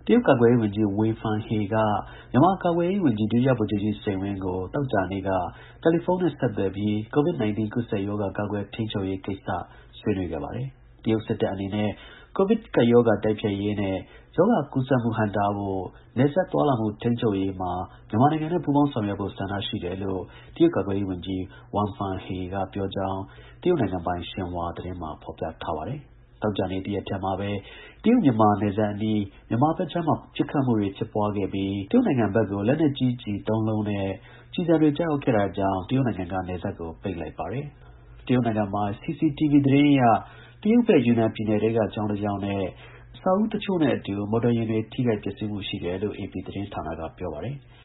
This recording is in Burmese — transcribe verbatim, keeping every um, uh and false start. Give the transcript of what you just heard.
တရုတ်ကာကွယ်ရေးဝန်ကြီး Wang Fenghe က မြန်မာကာကွယ်ရေးဝန်ကြီး ဒုတိယဗိုလ်ချုပ်ကြီး စိန်ဝင်းကို သောကြာနေ့က တယ်လီဖုန်းနဲ့ ဆက်သွယ်ပြီး COVID 19 ကူးစက်ရောဂါ ကာကွယ်ထိန်းချုပ်ရေးကိစ္စ ဆွေးနွေးခဲ့ပါတယ်။ တရုတ်စစ်တပ်အနေနဲ့ COVID ကပ်ရောဂါ တိုက်ဖျက်ရေးနဲ့ ရောဂါကူးစက်မှု ဟန့်တားဖို့ နယ်စပ်သွားလာမှု ထိန်းချုပ်ရေးမှာ မြန်မာနိုင်ငံနဲ့ ပူးပေါင်းဆောင်ရွက်ဖို့ ဆန္ဒရှိတယ်လို့ တရုတ်ကာကွယ်ရေးဝန်ကြီး Wang Fenghe က ပြောကြောင်း တရုတ်နိုင်ငံပိုင် ရှင်ဟွာသတင်းမှာ ဖော်ပြထားပါတယ်။ သောကြာနေ့ တစ်ရက်တည်းမှာပဲ တရုတ်-မြန်မာ နယ်စပ်အနီး မြန်မာဘက်ခြမ်းမှာ ပစ်ခတ်မှုတွေ ဖြစ်ပွားခဲ့ပြီး တရုတ်နိုင်ငံဘက်ကို လက်နက်ကြီးကျည် သုံးလုံးနဲ့ ကျည်ဆံတွေ ကျရောက်ခဲ့တာကြောင့် တရုတ်နိုင်ငံက နယ်စပ်ကို ပိတ်လိုက်ပါတယ်။ တရုတ်နိုင်ငံပိုင် စီစီတီဗီ သတင်းအရ တရုတ်ဘက် ယူနန်ပြည်နယ်ထဲက ကျောင်းတစ်ကျောင်းနဲ့ အဆောက်အဦးတစ်ချို့နဲ့အတူ မော်တော်ယာဉ်တွေ ထိခိုက်ပျက်စီးမှု ရှိတယ်လို့ အေပီသတင်းဌာနက ပြောပါတယ်။